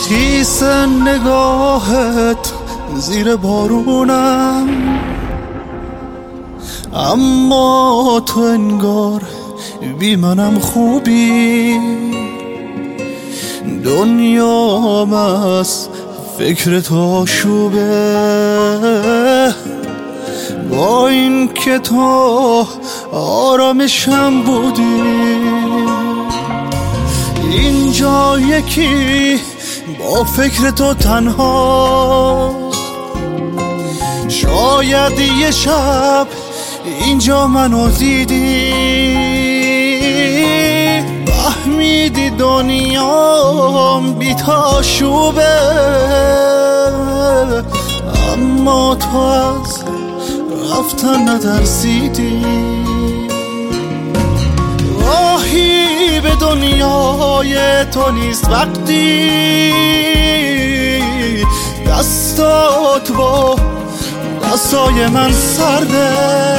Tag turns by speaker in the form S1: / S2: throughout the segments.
S1: خیس نگاهت زیر بارونم، اما تو انگار بی منم خوبی. دنیام از فکر تو آشوبه، با این که تو آرامشم بودی. اینجا یکی با فکر تو تنهاست، شاید یه شب اینجا منو دیدی، فهمیدی دنیام بی تاشوبه، اما تو از رفتن نترسیدی. راهی به دنیای تو نیست وقتی دستات با دستای من سرده،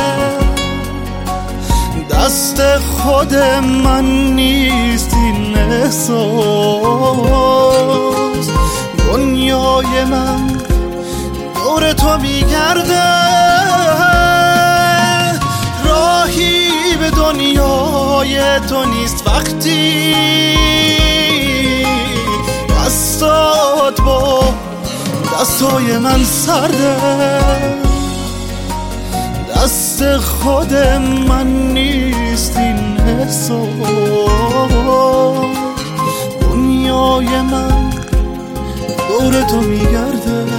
S1: دست خود من نیست این احساس. دنیای من دور تو میگرده، راهی به دنیای تو نیست وقتی دستات با دستای من سرده، دست خود من نیست این احساس. دنیای من دور تو میگرده.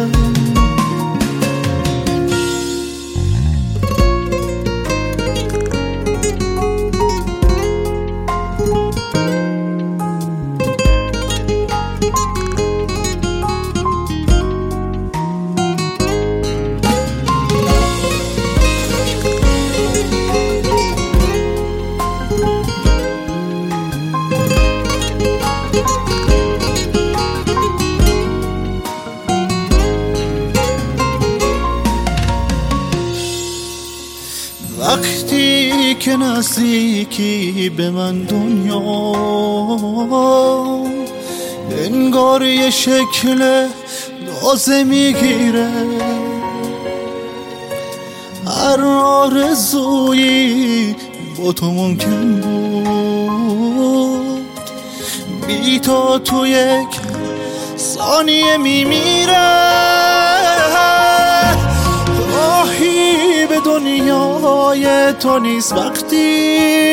S1: وقتی که نزدیکی به من دنیا، انگار یه شکل تازه میگیره. هر آرزویی با تو ممکن بود، بی تو یک ثانیه میمیره. راهی به دنیای تو نیست وقتی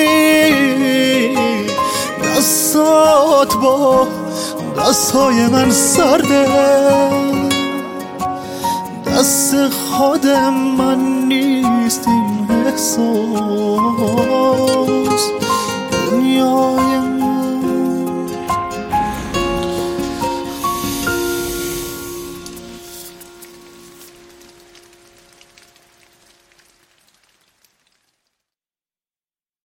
S1: دستات با دستای من سرده، دست خود من نیست این احساس. دنیای